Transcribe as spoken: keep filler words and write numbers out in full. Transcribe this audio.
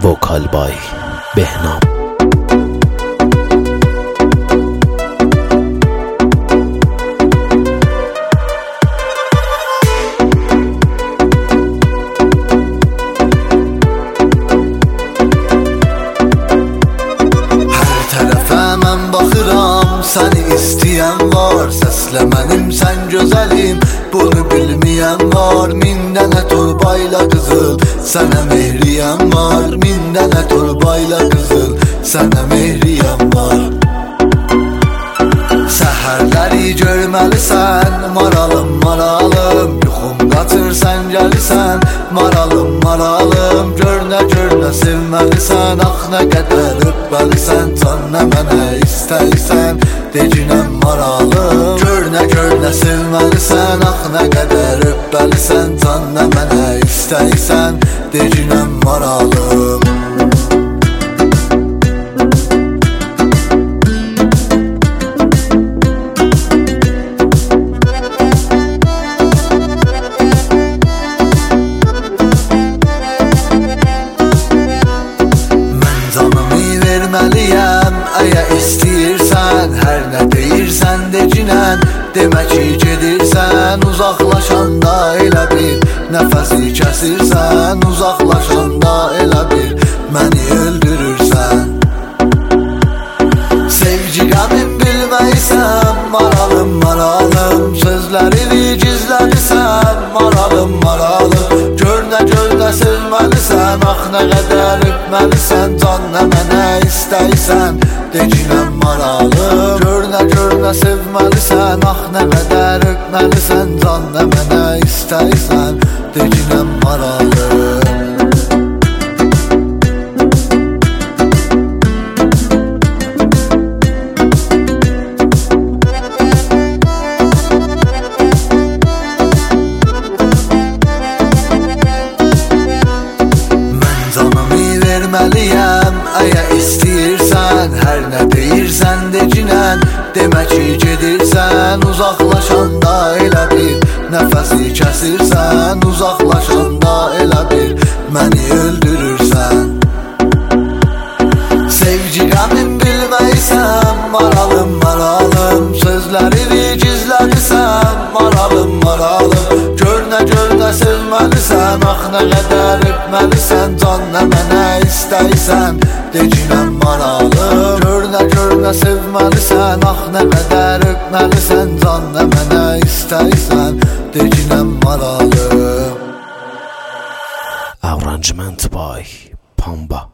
وکال بای بهنام. Səni istəyən var, səslə mənim sən gözəlim. Bunu bilməyən var, min dənə torbayla qızıl. Sənə mehriyəm var, min dənə torbayla qızıl. Sənə mehriyəm var. Səhərləri görməlisən, maralım, maralım. Yuxum qaçır, sən gəlisən, maralım, maralım. Görünə, görünə sevməlisən, ax nə qədər öpməlisən. Can nə mənə istəysən, decinəm maralım. Görünə, görünə sevməlisən, ax nə qədər öpməlisən. Can nə mənə istəysən, decinəm maralım. Əgər istəyirsən, hər nə deyirsən decinən. Demək ki gedirsən, uzaqlaşanda elə bir nəfəsi kəsirsən. Uzaqlaşanda elə bir məni öldürürsən. Sevgi qəmin bilməysən, maralım, maralım. Sözlərini gizlədirsən, maralım, maralım. Görünə, görünə sevməlisən, ax nə qədər öpməlisən. Can nə mənə istəysən, decinəm maralım. Görünə, görünə sevməlisən, ax nə qədər öpməlisən. Can nə mənə istəysən, decinəm maralım. Əgər istəyirsən, hər nə deyirsən decinən. Demək ki gedirsən, uzaqlaşanda elə bir nəfəsi kəsirsən. Uzaqlaşanda elə bir məni öldürürsən. Sevgi qəmin bilməysən, maralım, maralım. Sözlərini gizlədirsən, maralım, maralım. Görünə, görünə sevməlisən, ax nə qədər öpməlisən. Can nə mənə istəysən, decinəm maralım. Görünə, görünə sevməlisən, ax nə qədər öpməlisən. Can nə mənə istəysən, decinəm maralım. Arrangement by Pamba.